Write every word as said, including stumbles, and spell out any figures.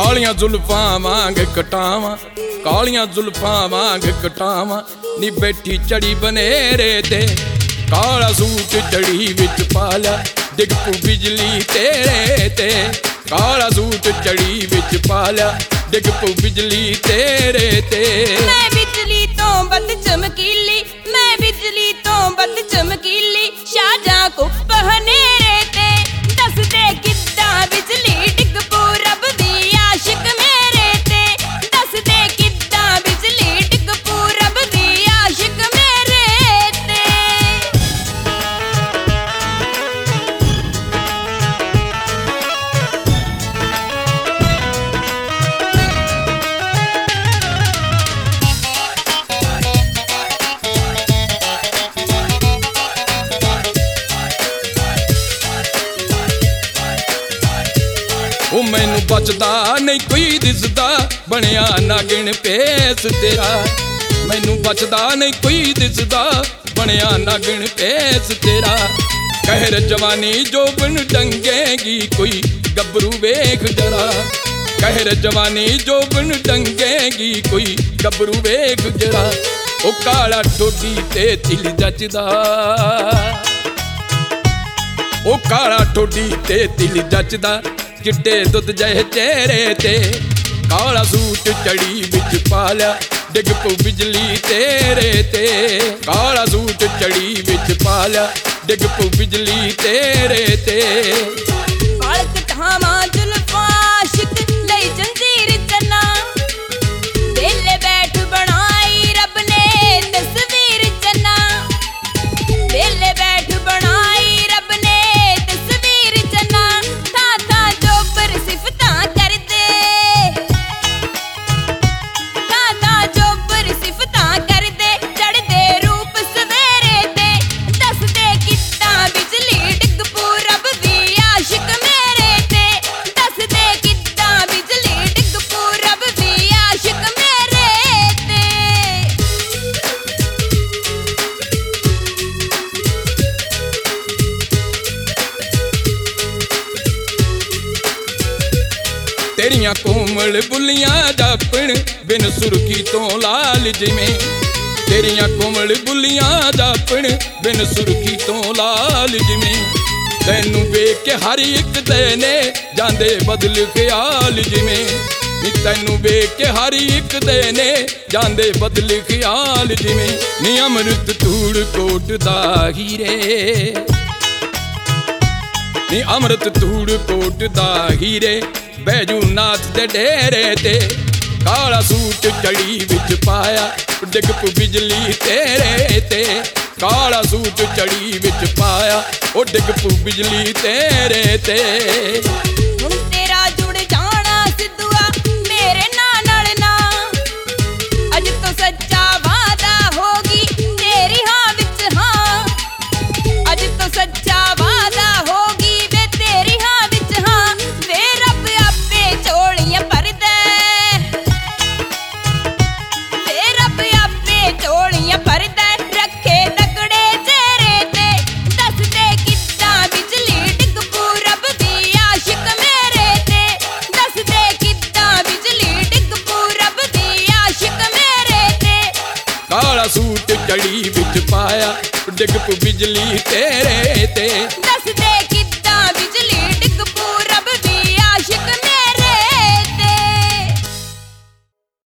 ਕਾਲੀਆਂ ਜ਼ੁਲਫਾਂ ਵਾਂਗ ਕਟਾਵਾਂ, ਕਾਲੀਆਂ ਜ਼ੁਲਫਾਂ ਵਾਂਗ ਕਟਾਵਾਂ ਨੀ ਬੈਠੀ ਚੜੀ ਬਨੇਰੇ ਤੇ। ਕਾਲਾ ਸੂਟ ਚੜੀ ਵਿੱਚ ਪਾ ਲਿਆ ਡਿੱਗ ਪੂ ਬਿਜਲੀ ਤੇਰੇ ਤੇ। ਕਾਲਾ ਸੂਟ ਚੜੀ ਵਿੱਚ ਪਾ ਲਿਆ ਡਿੱਗ ਪੂ ਬਿਜਲੀ ਤੇਰੇ ਤੇ। ਮੈਂ ਬਿਜਲੀ ਤੋਂ ਵੱਧ ਚਮਕੀਲੀ, ਮੈਂ ਬਿਜਲੀ ਤੋਂ ਵੱਧ ਚਮਕੀਲੀ ਸ਼ਾਹਜਹਾਂ ਕੁੱਪ ਹਨੇਰੇ ਤੇ। ਦੱਸ ਦੇ ਕਿੱਦਾਂ ਬਿਜਲੀ ਡਿੱਗ ਪੂ ਰੱਬ ਦੀ ਆਸ਼ਿਕ ਮੇਰੇ ਤੇ। ਦੱਸ ਦੇ ਕਿੱਦਾਂ ਬਿਜਲੀ ਡਿੱਗ ਪੂ ਰੱਬ ਦੀ ਆਸ਼ਿਕ ਮੇਰੇ ਤੇ। ਉਹ ਮੈਨੂੰ ਬਚਦਾ ਨਹੀਂ ਕੋਈ ਦਿਸਦਾ ਬਣਿਆ ਨਾਗਿਣ ਭੇਸ ਤੇਰਾ। ਮੈਨੂੰ ਬਚਦਾ ਨਹੀਂ ਕੋਈ ਦਿਸਦਾ ਬਣਿਆ ਨਾਗਿਣ ਭੇਸ ਤੇਰਾ। ਕਹਿਰ ਜਵਾਨੀ ਜੋਬਨ ਡੰਗੇਗੀ ਕੋਈ ਗੱਭਰੂ ਵੇਖ ਜਰਾ। ਕਹਿਰ ਜਵਾਨੀ ਜੋਬਨ ਡੰਗੇਗੀ ਕੋਈ ਗੱਭਰੂ ਵੇਖ ਜਰਾ। ਉਹ ਕਾਲਾ ਠੋਡੀ ਤੇ ਤਿਲ ਜੱਚਦਾ, ਉਹ ਕਾਲਾ ਠੋਡੀ ਤੇ ਤਿਲ ਜੱਚਦਾ ਚਿੱਟੇ ਦੁੱਧ ਜਿਹੇ ਚਿਹਰੇ ਤੇ। ਕਾਲਾ ਸੂਟ ਚੜੀ ਵਿੱਚ ਪਾ ਲਿਆ ਡਿੱਗ ਪਊ ਬਿਜਲੀ ਤੇਰੇ ਤੇ। ਕਾਲਾ ਸੂਟ ਚੜੀ ਵਿੱਚ ਪਾ ਲਿਆ ਡਿੱਗ ਪਊ ਬਿਜਲੀ ਤੇਰੇ ਤੇ। ਵਾਲ ਕਟਾਵਾਂ ਜ਼ੁਲਫਾਂ ਆਸ਼ਿਕ ਲਈ ਜੰਜੀਰ ਚੰਨਾ। ਵੇਲੇ ਬੈਠ ਬਣਾਈ ਰੱਬ ਨੇ ਤਸਵੀਰ ਚੰਨਾ। ਵੇਲੇ ਬੈਠ ਬਣਾਈ ਰੱਬ ਨੇ ਤਸਵੀਰ ਚੰਨਾ। ਥਾਂ ਥਾਂ ਜੋਬਰ ਸਿਫਤਾਂ ਕਰਦੇ, ਥਾਂ ਥਾਂ ਜੋਬਰ ਸਿਫਤਾਂ ਕਰਦੇ ਚੜ੍ਹਦੇ ਰੂਪ ਸਵੇਰੇ ਤੇ। ਦੱਸ ਦੇ ਕਿੱਦਾਂ ਬਿਜਲੀ ਡਿੱਗ ਪੂ ਰੱਬ ਦੀ ਆਸ਼ਿਕ ਮੇਰੇ ਤੇ। ਦੱਸ ਦੇ ਕਿੱਦਾਂ ਬਿਜਲੀ ਡਿੱਗ ਪੂ ਰੱਬ ਦੀ ਆਸ਼ਿਕ ਮੇਰੇ ਤੇ। ਤੇਰੀਆਂ ਕੋਮਲ ਬੁੱਲੀਆਂ ਜਾਪਣ ਬਿਨ ਸੁਰਖੀ ਤੋਂ ਲਾਲ ਜਿਵੇਂ। ਤੇਰੀਆਂ ਕੋਮਲ ਬੁੱਲੀਆਂ ਜਾਪਣ ਬਿਨ ਸੁਰਖੀ ਤੋਂ ਲਾਲ ਜਿਵੇਂ। ਤੈਨੂੰ ਵੇਖ ਕੇ ਹਰ ਇੱਕ ਦੇ ਨੇ ਜਾਂਦੇ ਬਦਲ ਖਿਆਲ ਜਿਵੇਂ। ਨੀ ਤੈਨੂੰ ਵੇਖ ਕੇ ਹਰ ਇੱਕ ਦੇ ਨੇ ਜਾਂਦੇ ਬਦਲ ਖਿਆਲ ਜਿਵੇਂ। ਨੀ ਅੰਮ੍ਰਿਤ ਧੂੜ ਕੋਟ ਦਾ ਹੀਰੇ, ਨੀ ਅੰਮ੍ਰਿਤ ਧੂੜ ਕੋਟ ਦਾ ਹੀਰੇ ਬੈਜੂ ਨਾਥ ਦੇ ਡੇਰੇ ਤੇ। ਕਾਲਾ ਸੂਟ ਚੜੀ ਵਿੱਚ ਪਾਇਆ ਡਿੱਗ ਪੂ ਬਿਜਲੀ ਤੇਰੇ ਤੇ। ਕਾਲਾ ਸੂਟ ਚੜੀ ਵਿੱਚ ਪਾਇਆ ਉਹ ਡਿੱਗ ਪੂ ਬਿਜਲੀ ਤੇਰੇ ਤੇ। ਹੁਣ ਤੇਰਾ ਜੁੜ ਜਾਣਾ ਸਿੱਧੂਆ ਮੇਰੇ ਨਾਂ ਨਾਲ ਨਾ। ਅੱਜ ਤੋਂ ਸੱਚਾ ਵਾਦਾ ਹੋਗੀ ਤੇਰੀ ਹਾਂ ਵਿੱਚ ਹਾਂ। ਅੱਜ ਤੋਂ ਸੱਚਾ ਵਾਦਾ ਹੋਗੀ ਵੇ ਤੇਰੀ ਹਾਂ ਵਿੱਚ ਹਾਂ। ਵੇ ਰੱਬ ਆਪੇ ਝੋਲੀਆਂ ਭਰਦਾ, ਵੇ ਰੱਬ ਆਪੇ ਝੋਲੀਆਂ ਭਰਦਾ ਰੱਖੇ ਤਕੜੇ ਚਿਹਰੇ ਤੇ। ਦੱਸ ਦੇ ਕਿੱਦਾਂ ਬਿਜਲੀ ਡਿੱਗ ਪੂ ਰੱਬ ਦੀ ਆਸ਼ਿਕ ਮੇਰੇ ਤੇ। ਦੱਸ ਦੇ ਕਿੱਦਾਂ ਬਿਜਲੀ ਡਿੱਗ ਪੂ ਰੱਬ ਦੀ ਆਸ਼ਿਕ ਮੇਰੇ ਤੇ। ਕਾਲਾ ਸੂਟ ਚੜੀ ਵਿੱਚ ਪਾਇਆ ਡਿੱਗ ਪੂ ਬਿਜਲੀ ਤੇਰੇ ਤੇ। ਦੱਸ ਦੇ